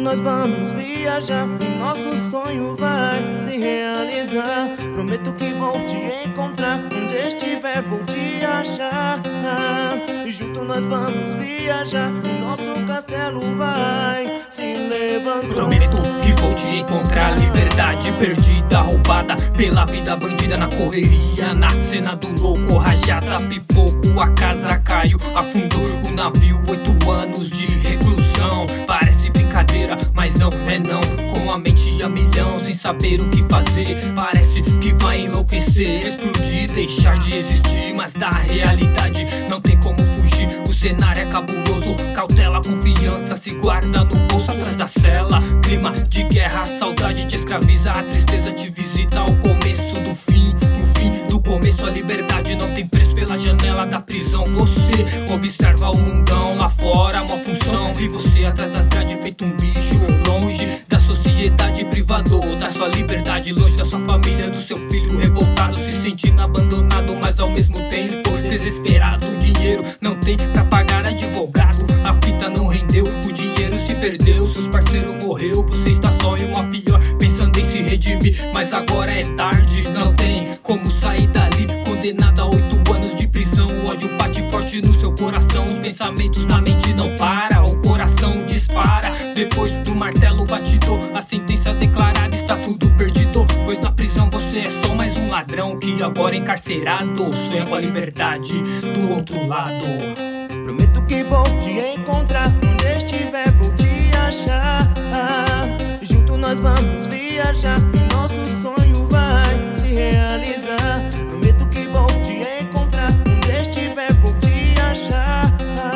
nós vamos viajar e nosso sonho vai se realizar. Prometo que vou te encontrar, onde estiver vou te achar. Junto nós vamos viajar e nosso castelo vai se levantar. Prometo que vou te encontrar, liberdade perdida, roubada pela vida bandida na correria, na cena do louco, rajada, pipoco, a casa caiu, afundou o navio, 8 anos de reclusão. Parece brincadeira, mas não é não, com a mente a milhão, sem saber o que fazer. Parece que vai enlouquecer, explodir, deixar de existir, mas da realidade não tem como fugir. O cenário é cabuloso, cautela, confiança se guarda no bolso atrás da cela. Clima de guerra, a saudade te escraviza, a tristeza te visita ao começo do fim. No fim do começo a liberdade não tem preço, pela janela da prisão você observa o mundão lá fora, uma função, e você atrás das grades feito um bicho, longe da sociedade, privado da sua liberdade, longe da sua família, do seu filho revoltado, se sentindo abandonado, mas ao mesmo tempo desesperado. O dinheiro não tem pra pagar advogado, a fita não rendeu, o dinheiro se perdeu, seus parceiros morreu, você está só em uma pior, pensando em se redimir, mas agora é tarde, não tem como sair dali, condenado a 8 anos de prisão. O ódio bate forte no seu coração, os pensamentos na mente não param, o coração dispara. Depois do martelo batido, a sentença declarada, está tudo perdido, pois na prisão você é só mais um ladrão que agora é encarcerado, sonha com a liberdade do outro lado. Prometo que vou te encontrar, onde estiver vou te achar. Junto nós vamos viajar e nosso sonho vai se realizar. Prometo que vou te encontrar, onde estiver vou te achar.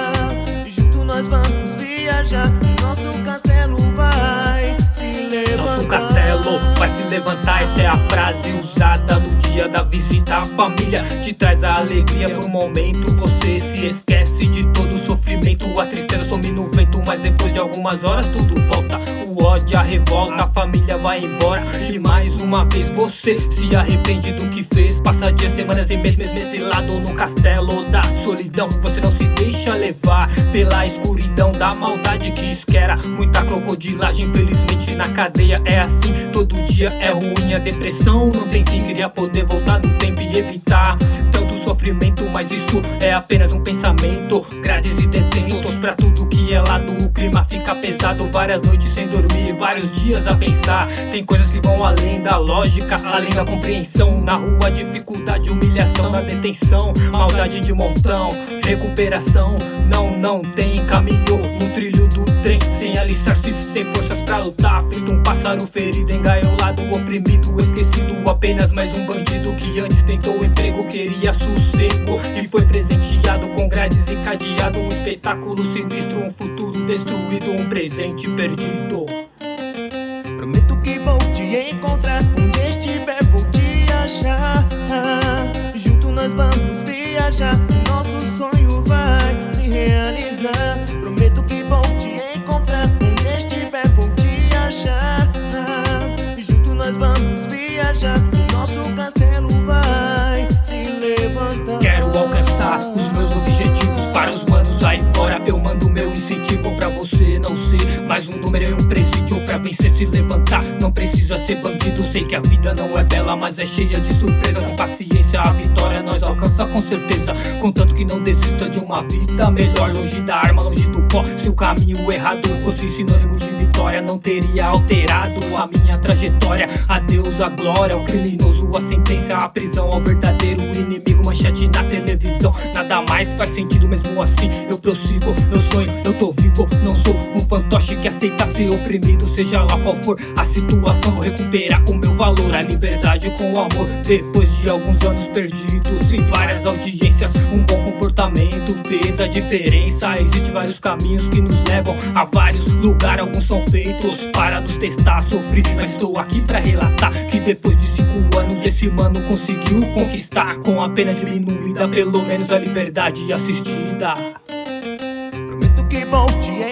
Junto nós vamos viajar e nosso castelo vai se levantar. Nosso castelo vai se levantar, essa é a frase usada no dia da visita. A família te traz a alegria por um momento, você se esquece de todo o sofrimento. A tristeza some no vento, mas depois de algumas horas tudo volta. O ódio, a revolta, a família vai embora e mais uma vez você se arrepende do que fez. Passa dias, semanas e meses exilado no castelo da solidão. Você não se deixa levar pela escuridão da maldade que esquera muita crocodilagem. Infelizmente na cadeia é assim, todo dia é ruim, a depressão não tem fim. Queria poder voltar no tempo e evitar tanto sofrimento, mas isso é apenas um pensamento. Grades e detentos pra tudo que é lado, o clima fica pesado. Várias noites sem dormir, vários dias a pensar. Tem coisas que vão além da lógica, além da compreensão. Na rua dificuldade, humilhação, na detenção maldade de montão. Recuperação não tem caminho no trilho do trem, sem alistar-se, sem forças pra lutar. Feito um pássaro ferido, engaiolado, oprimido, esquecido, apenas mais um bandido que antes tentou emprego, queria sossego e foi presenteado com grades e cadeado. Um espetáculo sinistro, um futuro destruído, um presente perdido. Prometo que vou te encontrar, onde estiver vou te achar. Junto nós vamos viajar e nosso sonho vai se realizar. Prometo que vou te encontrar, onde estiver vou te achar. Junto nós vamos viajar e nosso castelo vai se levantar. Quero alcançar os meus objetivos, para os manos aí fora eu mando meu incentivo. Pra você não ser mais um número em um presídio, pra vencer se levantar não precisa ser bandido. Sei que a vida não é bela, mas é cheia de surpresa. Com paciência a vitória nós alcança com certeza, contanto que não desista de uma vida melhor. Longe da arma, longe do pó, se o caminho errado fosse sinônimo de vitória, não teria alterado a minha trajetória. Adeus a glória, o criminoso, a sentença, a prisão, ao verdadeiro inimigo, manchete na televisão. Nada mais faz sentido, mesmo assim eu prossigo meu sonho, eu tô vivo, não sou um fantoche que aceita ser oprimido. Seja lá qual for a situação, vou recuperar o meu valor, a liberdade com o amor. Depois de alguns anos perdidos em várias audiências, um bom comportamento fez a diferença. Existem vários caminhos que nos levam a vários lugares, alguns são feitos para nos testar. Sofri, mas estou aqui pra relatar que depois de 5 anos esse mano conseguiu conquistar, com a pena diminuída, pelo menos a liberdade assistida. Prometo que vou te